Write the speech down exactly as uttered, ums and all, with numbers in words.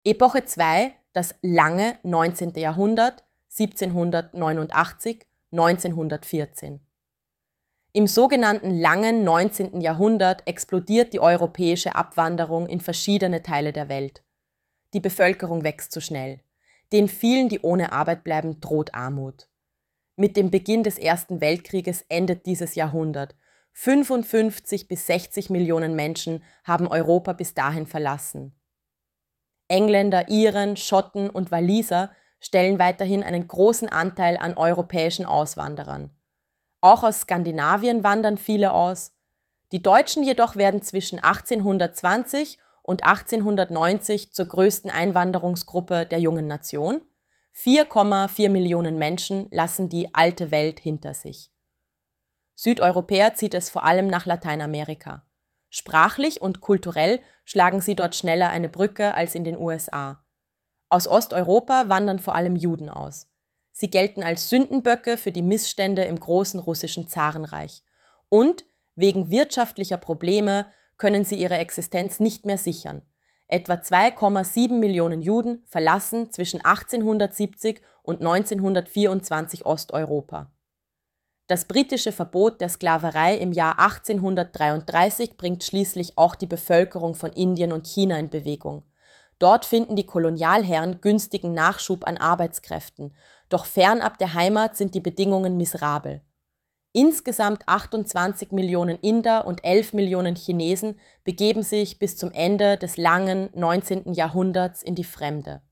Epoche zwei, das lange neunzehnte. Jahrhundert, siebzehnhundertneunundachtzig – neunzehnhundertvierzehn. Im sogenannten langen neunzehnten. Jahrhundert explodiert die europäische Abwanderung in verschiedene Teile der Welt. Die Bevölkerung wächst zu schnell. Den vielen, die ohne Arbeit bleiben, droht Armut. Mit dem Beginn des Ersten Weltkrieges endet dieses Jahrhundert. fünfundfünfzig bis sechzig Millionen Menschen haben Europa bis dahin verlassen. Engländer, Iren, Schotten und Waliser stellen weiterhin einen großen Anteil an europäischen Auswanderern. Auch aus Skandinavien wandern viele aus. Die Deutschen jedoch werden zwischen achtzehnhundertzwanzig und achtzehnhundertneunzig zur größten Einwanderungsgruppe der jungen Nation. vier Komma vier Millionen Menschen lassen die alte Welt hinter sich. Südeuropäer zieht es vor allem nach Lateinamerika. Sprachlich und kulturell schlagen sie dort schneller eine Brücke als in den U S A. Aus Osteuropa wandern vor allem Juden aus. Sie gelten als Sündenböcke für die Missstände im großen russischen Zarenreich. Und wegen wirtschaftlicher Probleme können sie ihre Existenz nicht mehr sichern. Etwa zwei Komma sieben Millionen Juden verlassen zwischen achtzehnhundertsiebzig und neunzehnhundertvierundzwanzig Osteuropa. Das britische Verbot der Sklaverei im Jahr achtzehnhundertdreiunddreißig bringt schließlich auch die Bevölkerung von Indien und China in Bewegung. Dort finden die Kolonialherren günstigen Nachschub an Arbeitskräften, doch fernab der Heimat sind die Bedingungen miserabel. Insgesamt achtundzwanzig Millionen Inder und elf Millionen Chinesen begeben sich bis zum Ende des langen neunzehnten. Jahrhunderts in die Fremde.